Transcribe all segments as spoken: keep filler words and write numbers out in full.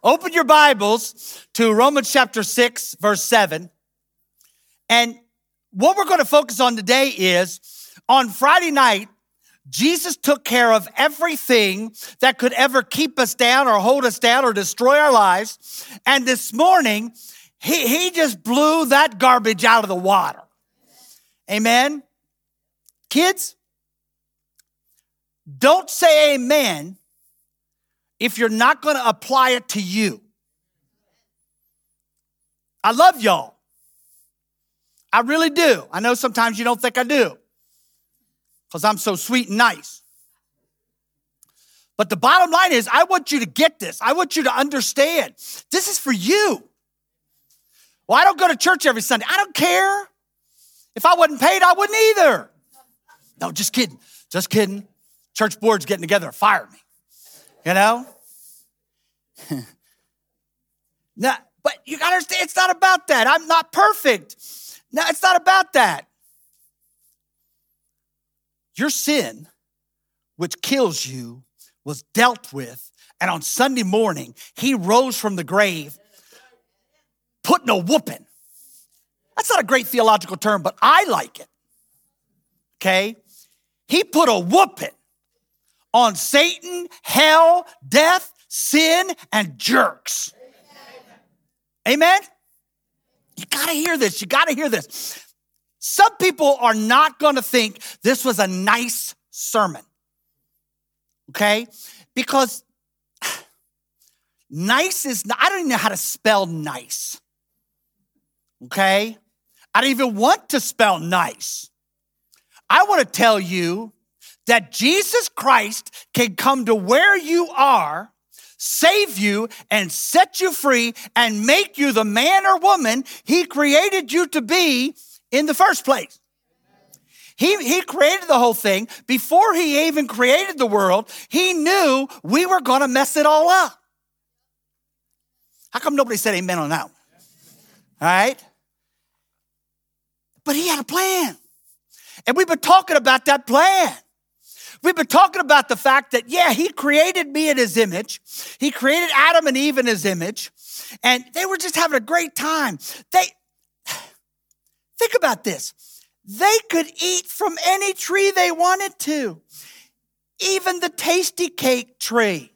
Open your Bibles to Romans chapter six, verse seven. And what we're going to focus on today is, on Friday night, Jesus took care of everything that could ever keep us down or hold us down or destroy our lives. And this morning, he, he just blew that garbage out of the water. Amen? Kids, don't say amen if you're not going to apply it to you. I love y'all. I really do. I know sometimes you don't think I do because I'm so sweet and nice. But the bottom line is, I want you to get this. I want you to understand. This is for you. Well, I don't go to church every Sunday. I don't care. If I wasn't paid, I wouldn't either. No, just kidding. Just kidding. Church board's getting together and fire me. You know? No, but you gotta understand, it's not about that. I'm not perfect. No, it's not about that. Your sin, which kills you, was dealt with. And on Sunday morning, he rose from the grave, putting a whooping. That's not a great theological term, but I like it. Okay? He put a whooping on Satan, hell, death, sin, and jerks. Amen? You gotta hear this. You gotta hear this. Some people are not gonna think this was a nice sermon. Okay? Because nice is not, I don't even know how to spell nice. Okay? I don't even want to spell nice. I want to tell you that Jesus Christ can come to where you are, save you, and set you free, and make you the man or woman he created you to be in the first place. He, he created the whole thing. Before he even created the world, he knew we were going to mess it all up. How come nobody said amen on that one? All right? But he had a plan. And we've been talking about that plan. We've been talking about the fact that, yeah, he created me in his image. He created Adam and Eve in his image. And they were just having a great time. They, think about this. They could eat from any tree they wanted to. Even the tasty cake tree.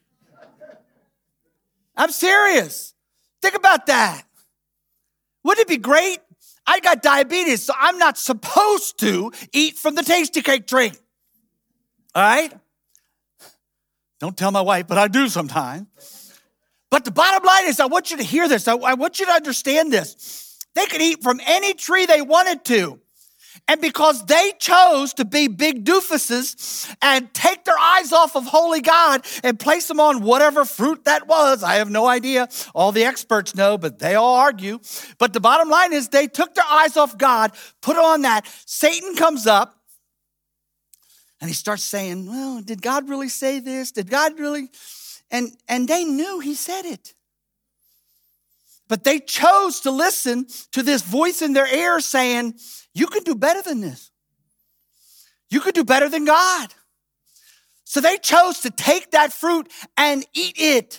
I'm serious. Think about that. Wouldn't it be great? I got diabetes, so I'm not supposed to eat from the tasty cake tree. All right? Don't tell my wife, but I do sometimes. But the bottom line is, I want you to hear this. I, I want you to understand this. They could eat from any tree they wanted to. And because they chose to be big doofuses and take their eyes off of holy God and place them on whatever fruit that was, I have no idea. All the experts know, but they all argue. But the bottom line is, they took their eyes off God, put on that. Satan comes up and he starts saying, well, did God really say this? Did God really? And, and they knew he said it. But they chose to listen to this voice in their ear saying, you can do better than this. You could do better than God. So they chose to take that fruit and eat it.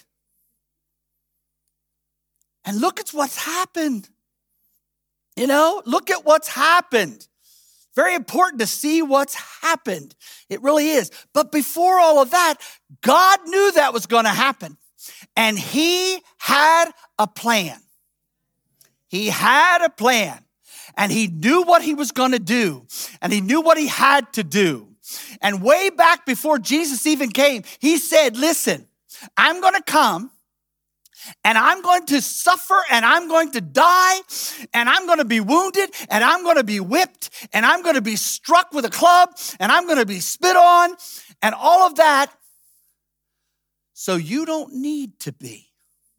And look at what's happened. You know, look at what's happened. Very important to see what's happened. It really is. But before all of that, God knew that was going to happen. And he had a plan. He had a plan. And he knew what he was going to do. And he knew what he had to do. And way back before Jesus even came, he said, listen, I'm going to come and I'm going to suffer and I'm going to die and I'm going to be wounded and I'm going to be whipped and I'm going to be struck with a club and I'm going to be spit on and all of that. So you don't need to be.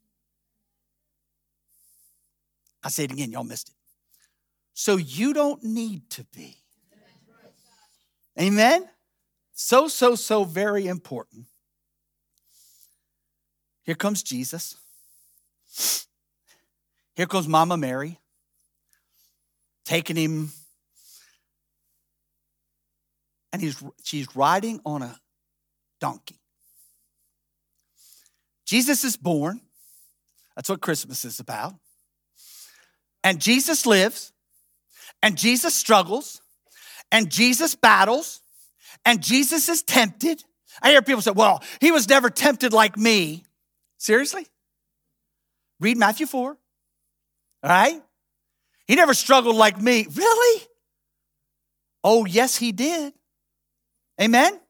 I'll say it again. Y'all missed it. So you don't need to be. Amen? So, so, so very important. Here comes Jesus. Here comes Mama Mary, taking him. And he's she's riding on a donkey. Jesus is born. That's what Christmas is about. And Jesus lives, and Jesus struggles, and Jesus battles, and Jesus is tempted. I hear people say, well, he was never tempted like me. Seriously? Read Matthew four, all right? He never struggled like me. Really? Oh, yes, he did. Amen?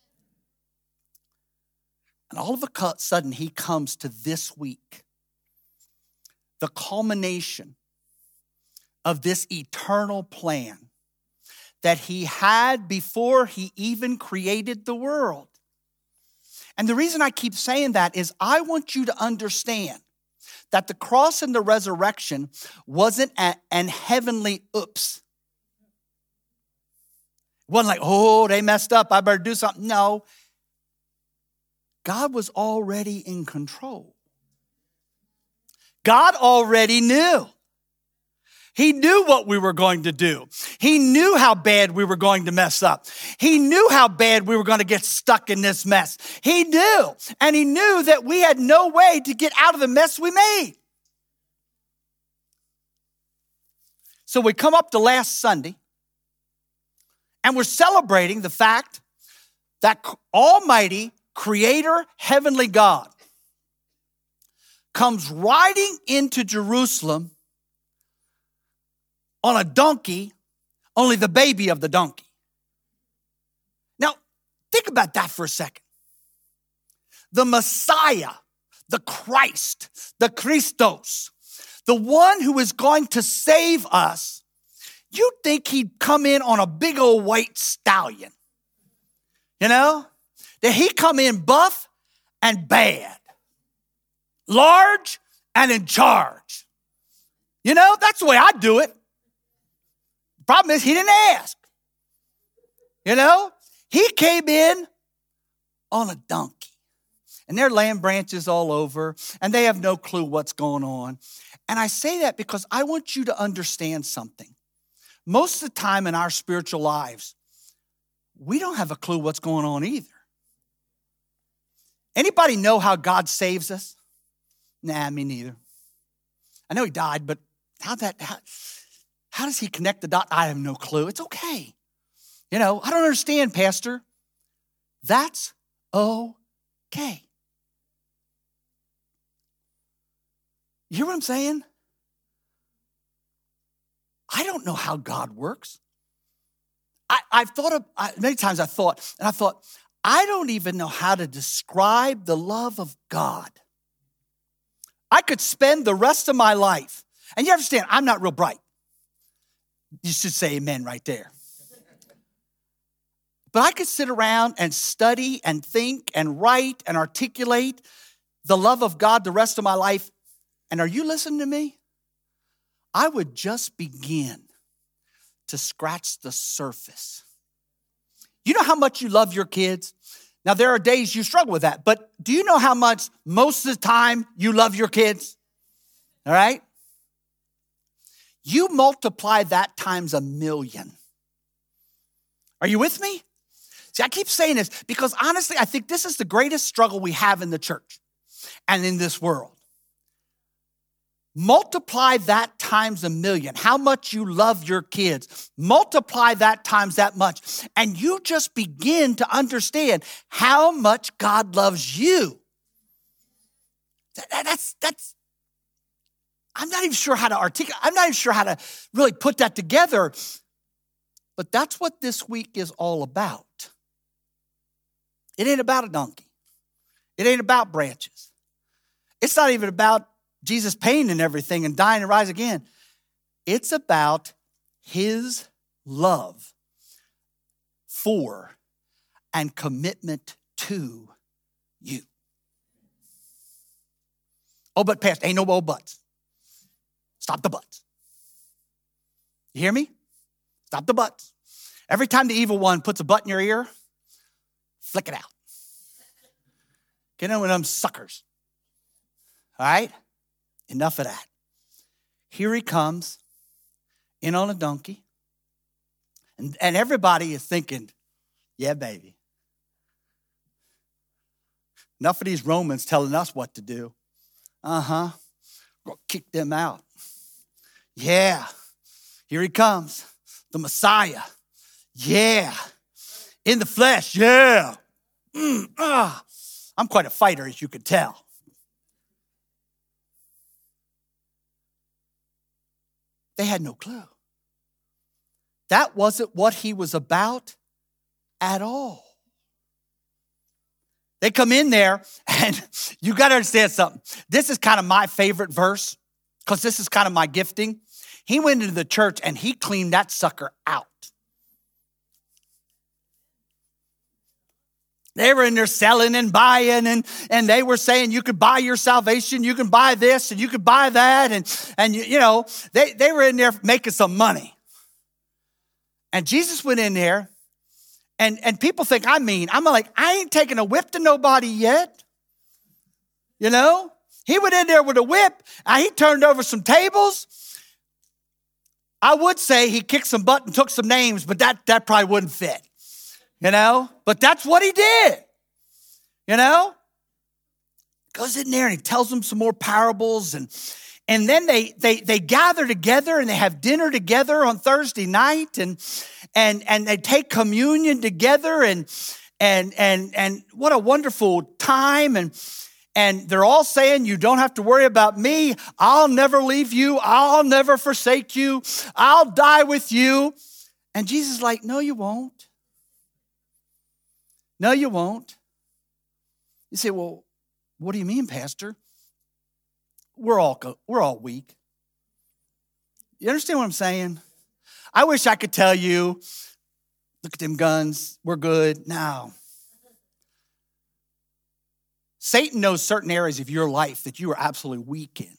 And all of a sudden, he comes to this week, the culmination of this eternal plan that he had before he even created the world. And the reason I keep saying that is I want you to understand that the cross and the resurrection wasn't an heavenly oops. It wasn't like, oh, they messed up, I better do something. No. God was already in control. God already knew. He knew what we were going to do. He knew how bad we were going to mess up. He knew how bad we were going to get stuck in this mess. He knew, and he knew that we had no way to get out of the mess we made. So we come up to last Sunday, and we're celebrating the fact that Almighty Creator, Heavenly God comes riding into Jerusalem on a donkey, only the baby of the donkey. Now, think about that for a second. The Messiah, the Christ, the Christos, the one who is going to save us, you'd think he'd come in on a big old white stallion. You know? That he come in buff and bad, large and in charge. You know, that's the way I do it. Problem is, he didn't ask. You know, he came in on a donkey, and they're laying branches all over, and they have no clue what's going on. And I say that because I want you to understand something. Most of the time in our spiritual lives, we don't have a clue what's going on either. Anybody know how God saves us? Nah, me neither. I know he died, but how that... How, How does he connect the dot? I have no clue. It's okay. You know, I don't understand, Pastor. That's okay. You hear what I'm saying? I don't know how God works. I, I've thought of, I, many times I've thought, and I thought, I don't even know how to describe the love of God. I could spend the rest of my life, and you understand, I'm not real bright. You should say amen right there. But I could sit around and study and think and write and articulate the love of God the rest of my life. And are you listening to me? I would just begin to scratch the surface. You know how much you love your kids? Now, there are days you struggle with that, but do you know how much most of the time you love your kids? All right? You multiply that times a million. Are you with me? See, I keep saying this because honestly, I think this is the greatest struggle we have in the church and in this world. Multiply that times a million. How much you love your kids. Multiply that times that much. And you just begin to understand how much God loves you. That, that's, that's, I'm not even sure how to articulate, I'm not even sure how to really put that together. But that's what this week is all about. It ain't about a donkey. It ain't about branches. It's not even about Jesus paying and everything and dying and rise again. It's about his love for and commitment to you. Oh, but Pastor, ain't no oh buts. Stop the buts. You hear me? Stop the buts. Every time the evil one puts a butt in your ear, flick it out. Get in with them suckers. All right? Enough of that. Here he comes in on a donkey. And, and everybody is thinking, yeah, baby. Enough of these Romans telling us what to do. Uh-huh. Gonna kick them out. Yeah, here he comes, the Messiah. Yeah, in the flesh, yeah. Mm, ah. I'm quite a fighter, as you can tell. They had no clue. That wasn't what he was about at all. They come in there, and you got to understand something. This is kind of my favorite verse, because this is kind of my gifting. He went into the church, and he cleaned that sucker out. They were in there selling and buying, and, and they were saying you could buy your salvation, you can buy this, and you could buy that. And, and you, you know, they, they were in there making some money. And Jesus went in there, and, and people think I'm mean. I'm like, I ain't taking a whip to nobody yet. You know? He went in there with a whip, and he turned over some tables. I would say he kicked some butt and took some names, but that, that probably wouldn't fit. You know, but that's what he did, you know, goes in there and he tells them some more parables. And, and then they, they, they gather together and they have dinner together on Thursday night, and, and, and they take communion together, and, and, and, and what a wonderful time. And, and they're all saying, you don't have to worry about me. I'll never leave you. I'll never forsake you. I'll die with you. And Jesus is like, no, you won't. No, you won't. You say, well, what do you mean, Pastor? We're all, we're all weak. You understand what I'm saying? I wish I could tell you, look at them guns, we're good. No. Satan knows certain areas of your life that you are absolutely weak in.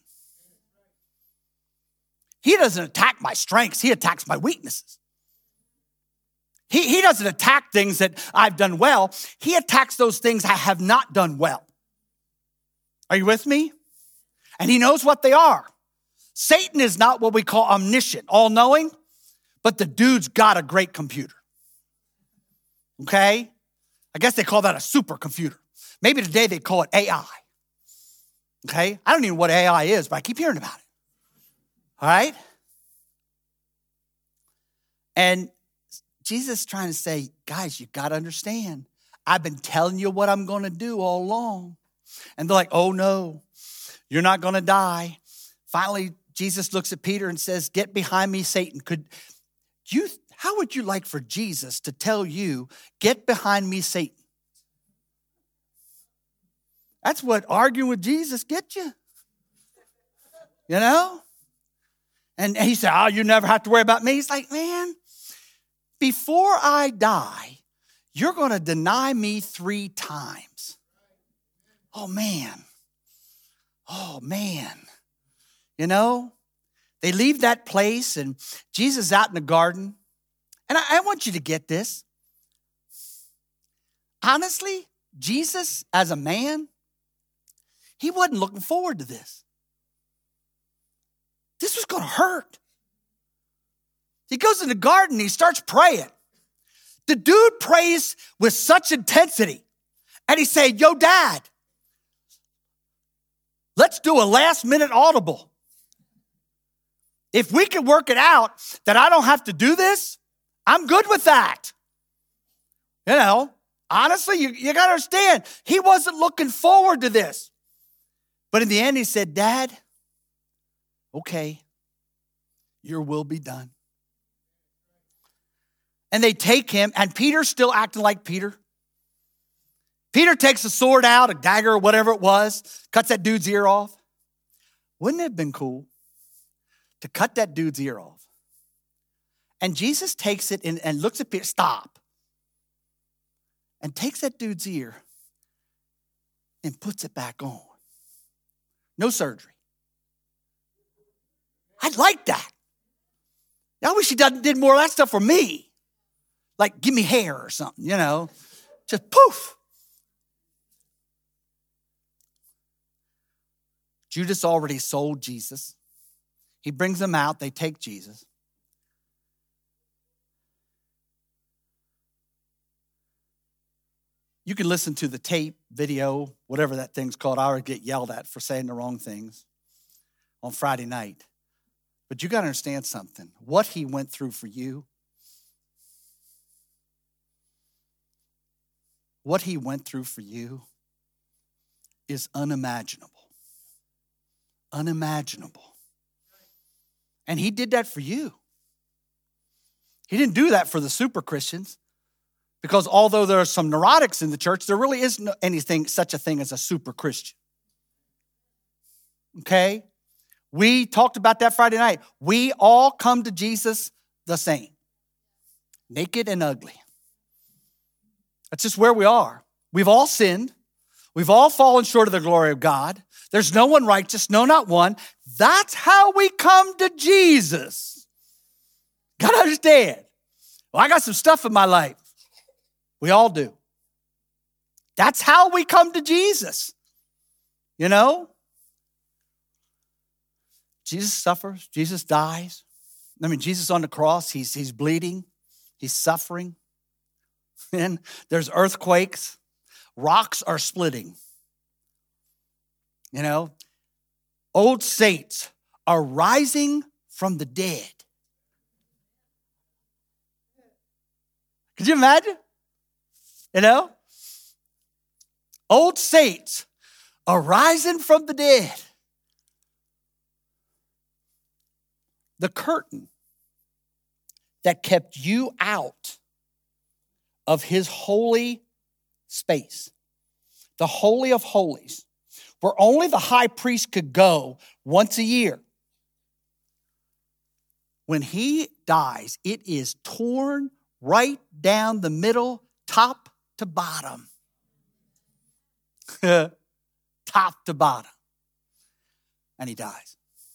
He doesn't attack my strengths, he attacks my weaknesses. He, he doesn't attack things that I've done well. He attacks those things I have not done well. Are you with me? And he knows what they are. Satan is not what we call omniscient, all-knowing, but the dude's got a great computer. Okay? I guess they call that a supercomputer. Maybe today they call it A I. Okay? I don't even know what A I is, but I keep hearing about it. All right? And Jesus is trying to say, guys, you got to understand. I've been telling you what I'm going to do all along. And they're like, oh, no, you're not going to die. Finally, Jesus looks at Peter and says, get behind me, Satan. Could you? How would you like for Jesus to tell you, get behind me, Satan? That's what arguing with Jesus gets you. You know? And he said, oh, you never have to worry about me. He's like, man, before I die, you're going to deny me three times. Oh, man. Oh, man. You know, they leave that place, and Jesus is out in the garden. And I, I want you to get this. Honestly, Jesus, as a man, he wasn't looking forward to this. This was going to hurt. He goes in the garden, he starts praying. The dude prays with such intensity. And he said, yo, Dad, let's do a last minute audible. If we can work it out that I don't have to do this, I'm good with that. You know, honestly, you, you got to understand, he wasn't looking forward to this. But in the end, he said, Dad, okay, your will be done. And they take him, and Peter's still acting like Peter. Peter takes a sword out, a dagger or whatever it was, cuts that dude's ear off. Wouldn't it have been cool to cut that dude's ear off? And Jesus takes it and, and looks at Peter, stop, and takes that dude's ear and puts it back on. No surgery. I'd like that. I wish he done, did more of that stuff for me. Like, give me hair or something, you know. Just poof. Judas already sold Jesus. He brings them out. They take Jesus. You can listen to the tape, video, whatever that thing's called. I always get yelled at for saying the wrong things. on Friday night. But you got to understand something. What he went through for you, what he went through for you is unimaginable. Unimaginable. And he did that for you. He didn't do that for the super Christians. Because although there are some neurotics in the church, there really isn't anything, such a thing as a super Christian. Okay? We talked about that Friday night. We all come to Jesus the same. Naked and ugly. That's just where we are. We've all sinned. We've all fallen short of the glory of God. There's no one righteous, no, not one. That's how we come to Jesus. Got to understand. Well, I got some stuff in my life. We all do. That's how we come to Jesus. You know? Jesus suffers. Jesus dies. I mean, Jesus on the cross, he's, he's bleeding. He's suffering. And there's earthquakes. Rocks are splitting. You know? Old saints are rising from the dead. Could you imagine? You know? Old saints are rising from the dead. The curtain that kept you out of his holy space, the Holy of Holies, where only the high priest could go once a year. When he dies, it is torn right down the middle, top to bottom. Top to bottom. And he dies.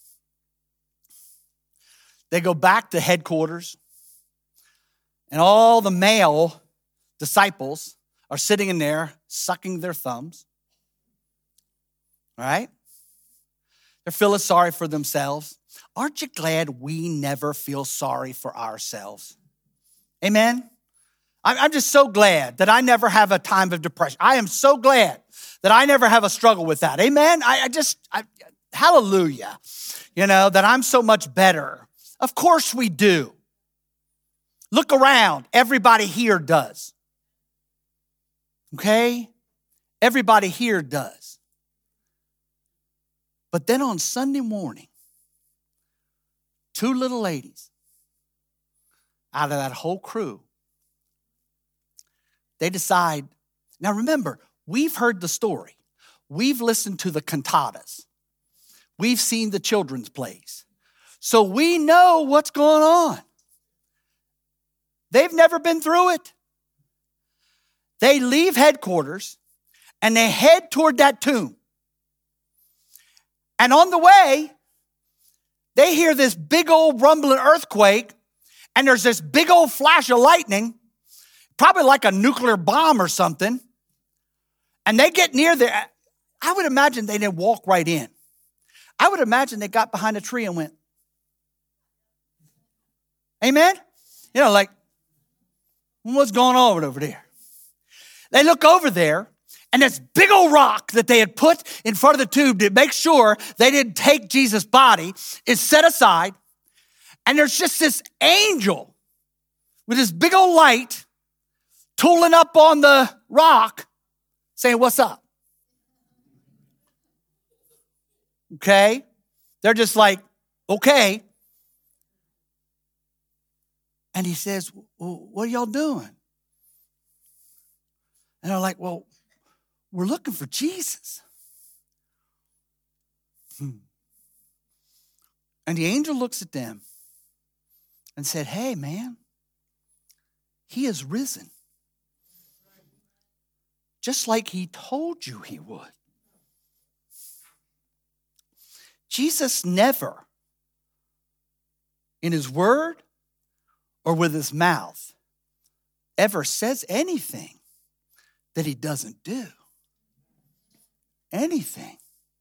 They go back to headquarters, and all the male disciples are sitting in there sucking their thumbs. All right? They're feeling sorry for themselves. Aren't you glad we never feel sorry for ourselves? Amen? I'm just so glad that I never have a time of depression. I am so glad that I never have a struggle with that. Amen? I, I just, I, hallelujah, you know, that I'm so much better. Of course we do. Look around. Everybody here does. Okay? Everybody here does. But then on Sunday morning, two little ladies out of that whole crew, they decide, now remember, we've heard the story. We've listened to the cantatas. We've seen the children's plays. So we know what's going on. They've never been through it. They leave headquarters and they head toward that tomb. And on the way, they hear this big old rumbling earthquake, and there's this big old flash of lightning, probably like a nuclear bomb or something. And they get near there. I would imagine they didn't walk right in. I would imagine they got behind a tree and went, amen? You know, like, what's going on over there? They look over there, and this big old rock that they had put in front of the tomb to make sure they didn't take Jesus' body is set aside. And there's just this angel with this big old light tooling up on the rock saying, what's up? Okay? They're just like, okay. And he says, well, what are y'all doing? And they're like, well, we're looking for Jesus. Hmm. And the angel looks at them and said, hey, man, he is risen. Just like he told you he would. Jesus never, in his word or with his mouth, ever says anything that he doesn't do. Anything.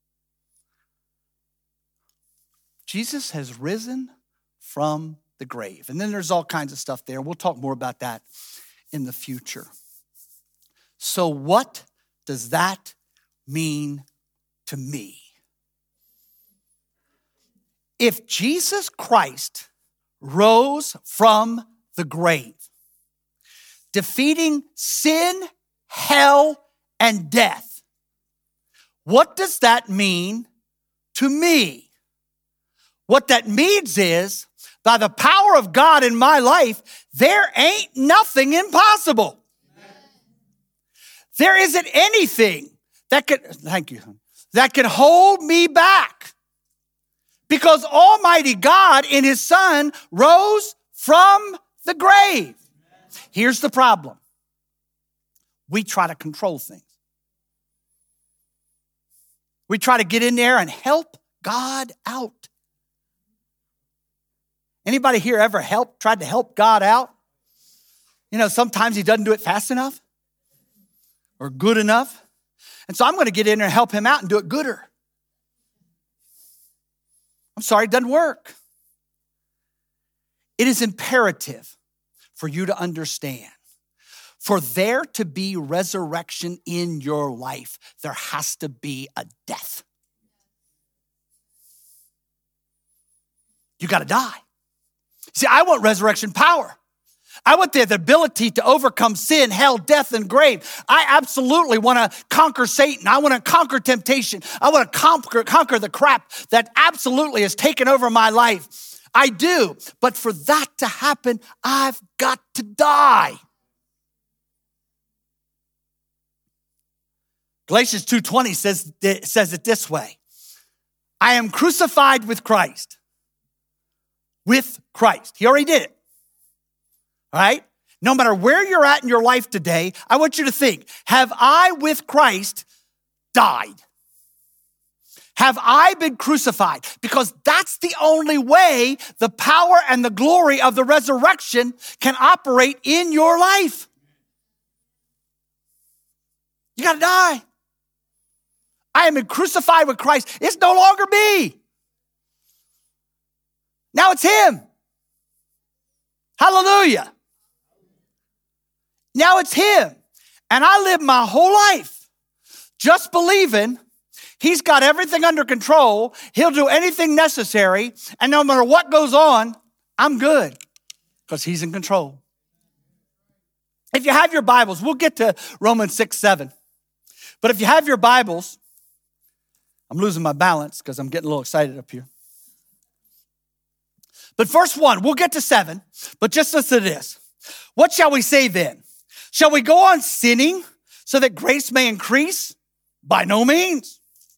Jesus has risen from the grave. And then there's all kinds of stuff there. We'll talk more about that in the future. So what does that mean to me? If Jesus Christ rose from the grave, defeating sin, hell, and death, what does that mean to me? What that means is, by the power of God in my life, there ain't nothing impossible. Amen. There isn't anything that can, thank you, that can hold me back. Because Almighty God in his Son rose from the grave. Here's the problem. We try to control things. We try to get in there and help God out. Anybody here ever helped, tried to help God out? You know, sometimes he doesn't do it fast enough or good enough. And so I'm going to get in there and help him out and do it gooder. I'm sorry, it doesn't work. It is imperative for you to understand, for there to be resurrection in your life, there has to be a death. You got to die. See, I want resurrection power. I want the ability to overcome sin, hell, death, and grave. I absolutely want to conquer Satan. I want to conquer temptation. I want to conquer, conquer the crap that absolutely has taken over my life. I do. But for that to happen, I've got to die. Galatians two twenty says, says it this way. I am crucified with Christ. With Christ. He already did it. All right? No matter where you're at in your life today, I want you to think, have I with Christ died? Have I been crucified? Because that's the only way the power and the glory of the resurrection can operate in your life. You got to die. I am crucified with Christ. It's no longer me. Now it's him. Hallelujah. Now it's him. And I live my whole life just believing he's got everything under control. He'll do anything necessary. And no matter what goes on, I'm good because he's in control. If you have your Bibles, we'll get to Romans six, seven. But if you have your Bibles, I'm losing my balance because I'm getting a little excited up here. But verse one, we'll get to seven, but just listen to this. What shall we say then? Shall we go on sinning so that grace may increase? By no means.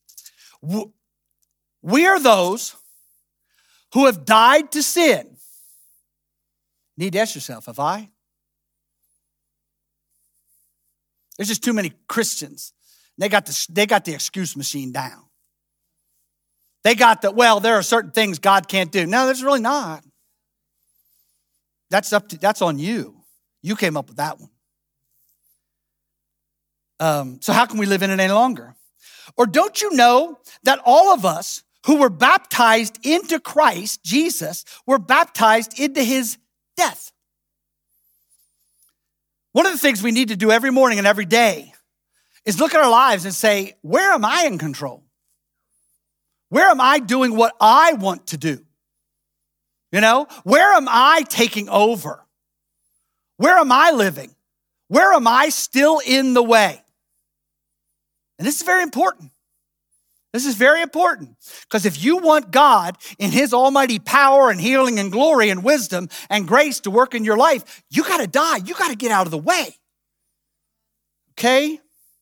We are those who have died to sin. You need to ask yourself, have I? There's just too many Christians. They got the, they got the excuse machine down. They got the, well, there are certain things God can't do. No, there's really not. That's up to, that's on you. You came up with that one. Um, so how can we live in it any longer? Or don't you know that all of us who were baptized into Christ, Jesus, were baptized into his death? One of the things we need to do every morning and every day is look at our lives and say, where am I in control? Where am I doing what I want to do? You know, where am I taking over? Where am I living? Where am I still in the way? And this is very important. This is very important because if you want God in his almighty power and healing and glory and wisdom and grace to work in your life, you got to die. You got to get out of the way. Okay?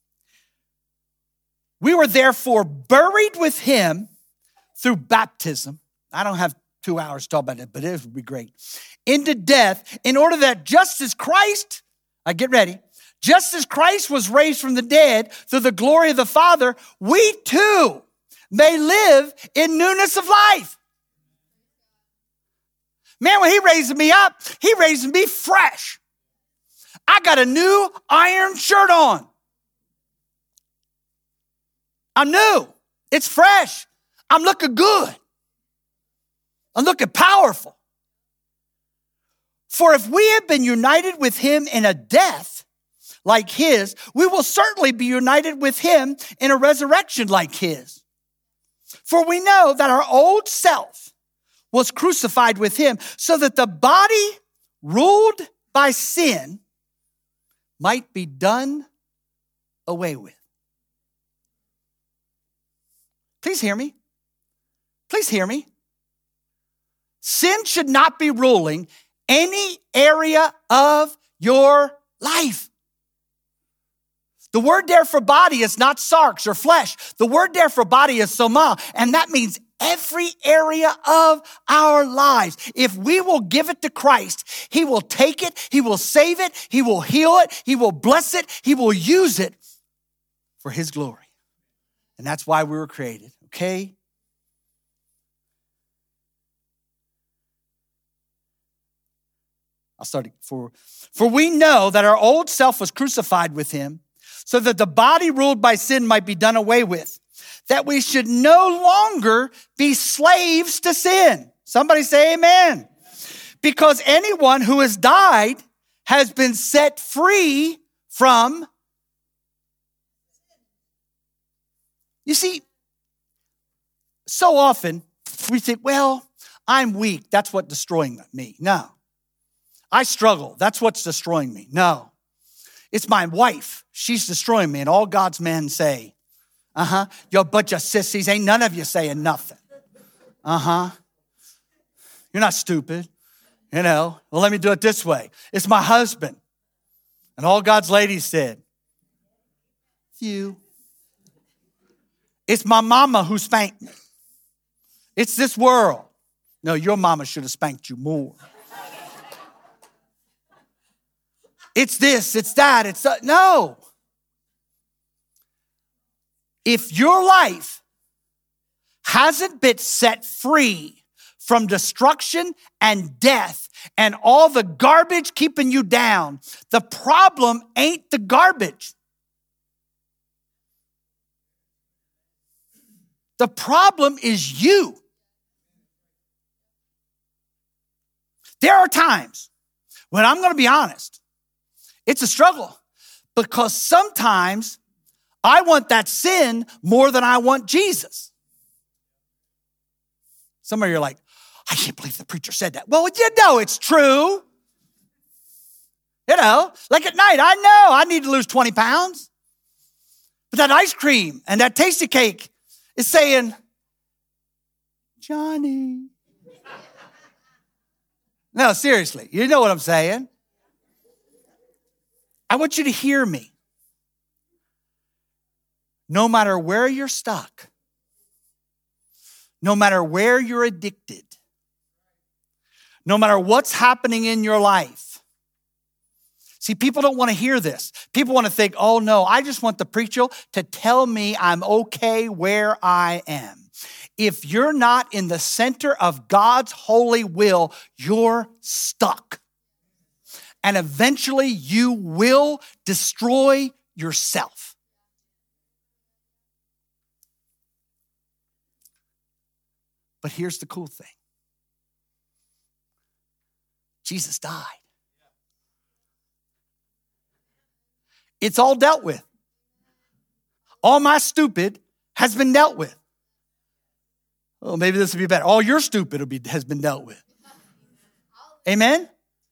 We were therefore buried with him through baptism. I don't have two hours to talk about it, but it would be great. Into death, in order that just as Christ, I get ready, just as Christ was raised from the dead through the glory of the Father, we too may live in newness of life. Man, when he raised me up, he raised me fresh. I got a new iron shirt on. I'm new. It's fresh. I'm looking good. I'm looking powerful. For if we have been united with him in a death like his, we will certainly be united with him in a resurrection like his. For we know that our old self was crucified with him so that the body ruled by sin might be done away with. Please hear me. Please hear me. Sin should not be ruling any area of your life. The word there for body is not sarx or flesh. The word there for body is soma, and that means every area of our lives. If we will give it to Christ, he will take it, he will save it, he will heal it, he will bless it, he will use it for his glory. And that's why we were created, okay? I'll start it. For, for we know that our old self was crucified with him so that the body ruled by sin might be done away with, that we should no longer be slaves to sin. Somebody say amen. Because anyone who has died has been set free from. You see, so often we think, well, I'm weak. That's what's destroying me. No. I struggle. That's what's destroying me. No. It's my wife. She's destroying me. And all God's men say, uh-huh, you're a bunch of sissies. Ain't none of you saying nothing. Uh-huh. You're not stupid. You know, well, let me do it this way. It's my husband. And all God's ladies said, you. It's my mama who spanked me. It's this world. No, your mama should have spanked you more. It's this, it's that, it's that. No. If your life hasn't been set free from destruction and death and all the garbage keeping you down, the problem ain't the garbage. The problem is you. There are times when I'm going to be honest, it's a struggle because sometimes I want that sin more than I want Jesus. Some of you are like, I can't believe the preacher said that. Well, you know it's true. You know, like at night, I know I need to lose twenty pounds. But that ice cream and that tasty cake is saying, Johnny. No, seriously, you know what I'm saying. I want you to hear me. No matter where you're stuck, no matter where you're addicted, no matter what's happening in your life. See, people don't want to hear this. People want to think, oh no, I just want the preacher to tell me I'm okay where I am. If you're not in the center of God's holy will, you're stuck. And eventually you will destroy yourself. But here's the cool thing. Jesus died. It's all dealt with. All my stupid has been dealt with. Oh, maybe this would be better. All your stupid will be, has been dealt with. Amen?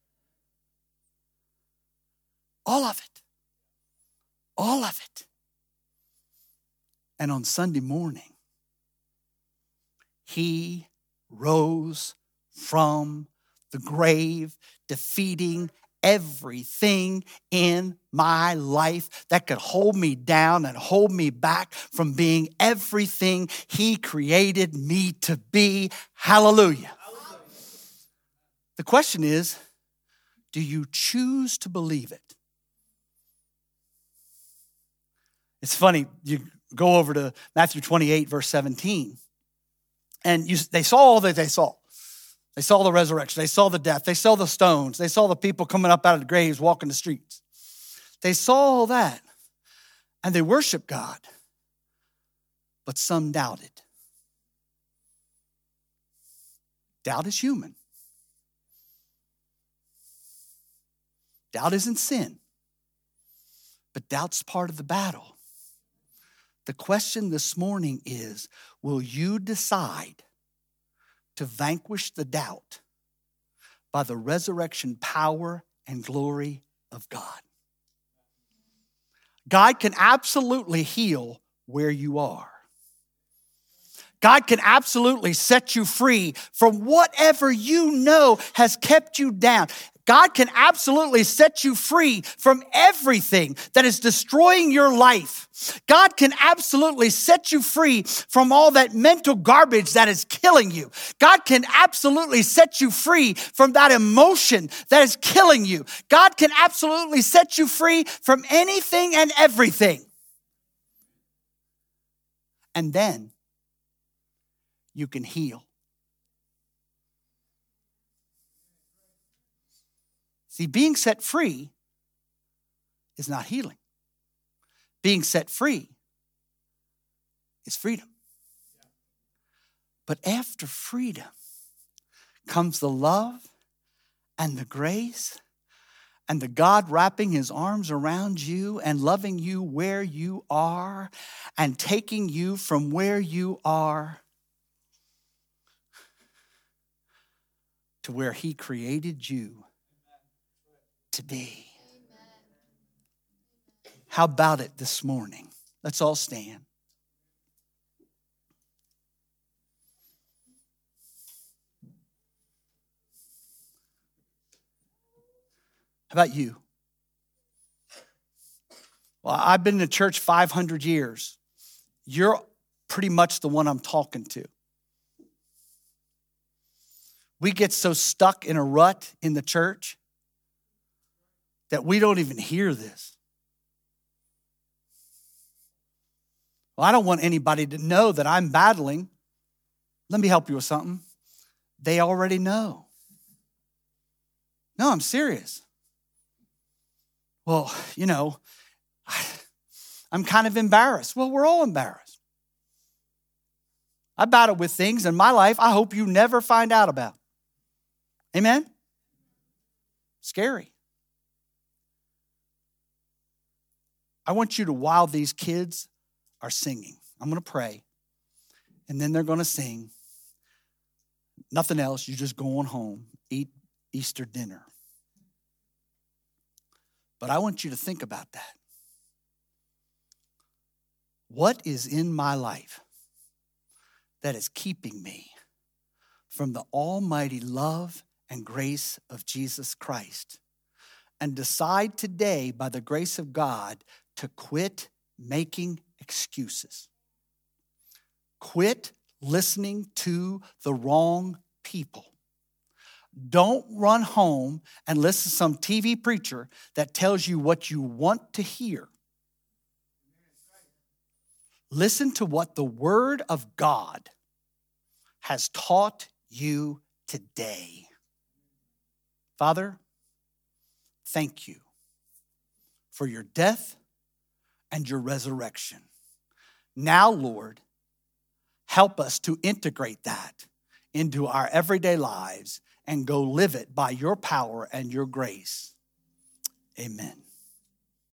All of it. All of it. And on Sunday morning, he rose from the grave, defeating everything in my life that could hold me down and hold me back from being everything he created me to be. Hallelujah. Hallelujah. The question is, do you choose to believe it? It's funny, you go over to Matthew twenty-eight, verse seventeen, and you, they saw all that they saw. They saw the resurrection. They saw the death. They saw the stones. They saw the people coming up out of the graves, walking the streets. They saw all that, and they worshiped God, but some doubted. Doubt is human. Doubt isn't sin, but doubt's part of the battle. The question this morning is, will you decide to vanquish the doubt by the resurrection power and glory of God. God can absolutely heal where you are. God can absolutely set you free from whatever you know has kept you down. God can absolutely set you free from everything that is destroying your life. God can absolutely set you free from all that mental garbage that is killing you. God can absolutely set you free from that emotion that is killing you. God can absolutely set you free from anything and everything. And then you can heal. See, being set free is not healing. Being set free is freedom. But after freedom comes the love and the grace and the God wrapping his arms around you and loving you where you are and taking you from where you are to where he created you to be. How about it this morning? Let's all stand. How about you? Well, I've been in the church five hundred years. You're pretty much the one I'm talking to. We get so stuck in a rut in the church that we don't even hear this. Well, I don't want anybody to know that I'm battling. Let me help you with something. They already know. No, I'm serious. Well, you know, I'm kind of embarrassed. Well, we're all embarrassed. I battle with things in my life I hope you never find out about. Amen? Scary. I want you to, while these kids are singing, I'm going to pray, and then they're going to sing. Nothing else. You're just going home, eat Easter dinner. But I want you to think about that. What is in my life that is keeping me from the almighty love and grace of Jesus Christ? And decide today, by the grace of God, to quit making excuses. Quit listening to the wrong people. Don't run home and listen to some T V preacher that tells you what you want to hear. Listen to what the Word of God has taught you today. Father, thank you for your death and your resurrection. Now, Lord, help us to integrate that into our everyday lives and go live it by your power and your grace. Amen.